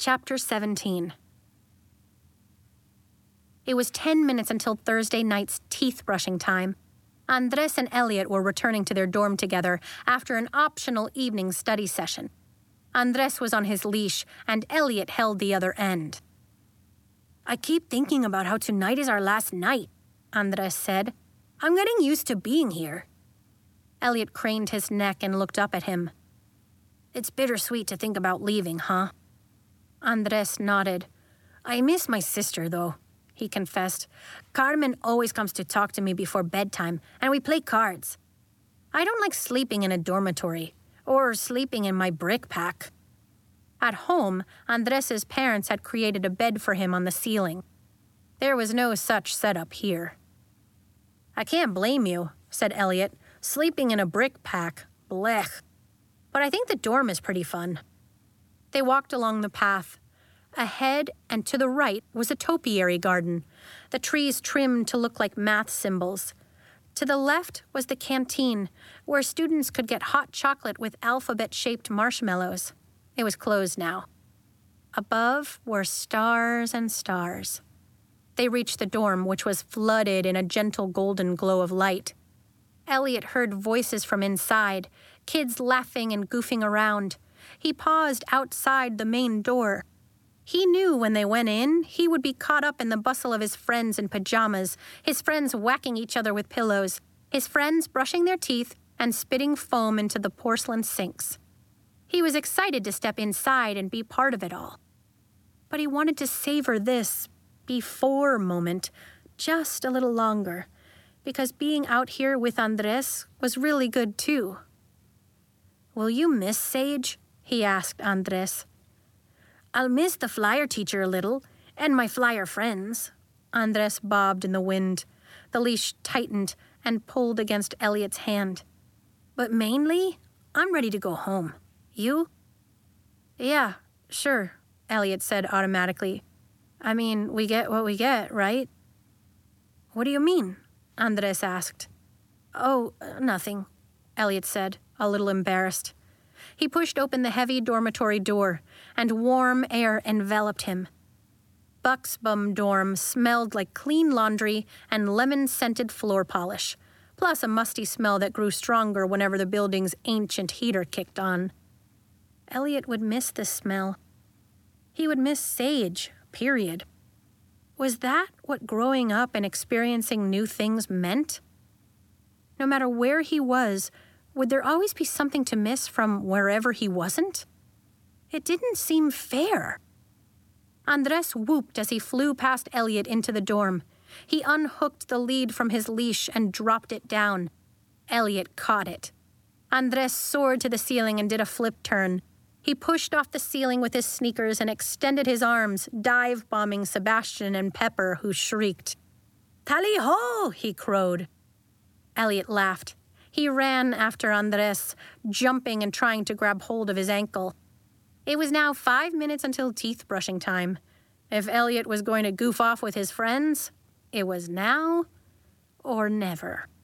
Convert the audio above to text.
Chapter 17. It was 10 minutes until Thursday night's teeth-brushing time. Andres and Elliot were returning to their dorm together after an optional evening study session. Andres was on his leash, and Elliot held the other end. "I keep thinking about how tonight is our last night," Andres said. "I'm getting used to being here." Elliot craned his neck and looked up at him. "It's bittersweet to think about leaving, huh?" Andres nodded. "I miss my sister, though," he confessed. "Carmen always comes to talk to me before bedtime, and we play cards. I don't like sleeping in a dormitory, or sleeping in my brick pack." At home, Andres's parents had created a bed for him on the ceiling. There was no such setup here. "I can't blame you," said Elliot. "Sleeping in a brick pack, blech. But I think the dorm is pretty fun." They walked along the path. Ahead and to the right was a topiary garden, the trees trimmed to look like math symbols. To the left was the canteen, where students could get hot chocolate with alphabet-shaped marshmallows. It was closed now. Above were stars and stars. They reached the dorm, which was flooded in a gentle golden glow of light. Elliot heard voices from inside, kids laughing and goofing around. He paused outside the main door. He knew when they went in, he would be caught up in the bustle of his friends in pajamas, his friends whacking each other with pillows, his friends brushing their teeth and spitting foam into the porcelain sinks. He was excited to step inside and be part of it all. But he wanted to savor this before moment just a little longer, because being out here with Andres was really good too. "Will you miss Sage?" he asked Andres. "I'll miss the flyer teacher a little, and my flyer friends." Andres bobbed in the wind. The leash tightened and pulled against Elliot's hand. "But mainly, I'm ready to go home. You?" "Yeah, sure," Elliot said automatically. "I mean, we get what we get, right?" "What do you mean?" Andres asked. "Oh, nothing," Elliot said, a little embarrassed. He pushed open the heavy dormitory door, and warm air enveloped him. Bucksbum dorm smelled like clean laundry and lemon-scented floor polish, plus a musty smell that grew stronger whenever the building's ancient heater kicked on. Elliot would miss this smell. He would miss Sage, period. Was that what growing up and experiencing new things meant? No matter where he was, would there always be something to miss from wherever he wasn't? It didn't seem fair. Andres whooped as he flew past Elliot into the dorm. He unhooked the lead from his leash and dropped it down. Elliot caught it. Andres soared to the ceiling and did a flip turn. He pushed off the ceiling with his sneakers and extended his arms, dive-bombing Sebastian and Pepper, who shrieked. "Tally-ho!" he crowed. Elliot laughed. He ran after Andres, jumping and trying to grab hold of his ankle. It was now 5 minutes until teeth-brushing time. If Elliot was going to goof off with his friends, it was now or never.